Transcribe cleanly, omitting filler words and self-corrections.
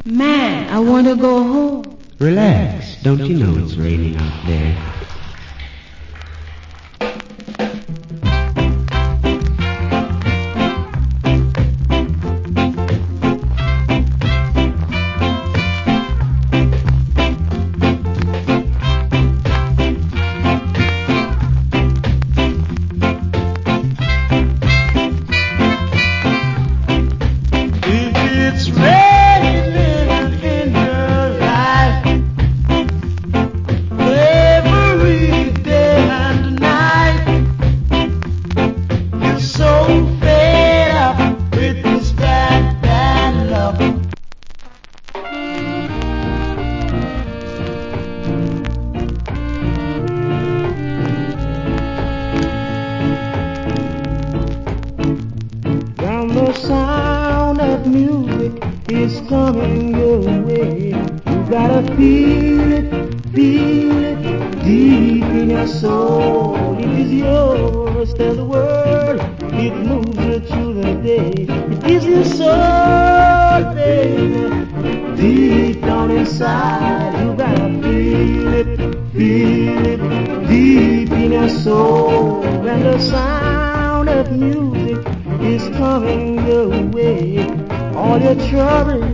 Man, I want to go home. Relax. Don't you know it's raining out there? It's raining in your life every day and night. You're so fed up with this bad, bad luck. Now the sound of music is coming your way. You gotta feel it deep in your soul. It is yours, tell the world. It moves you through the day. It is your soul, baby, deep down inside. You gotta feel it deep in your soul. And the sound of music is coming your way. All your troubles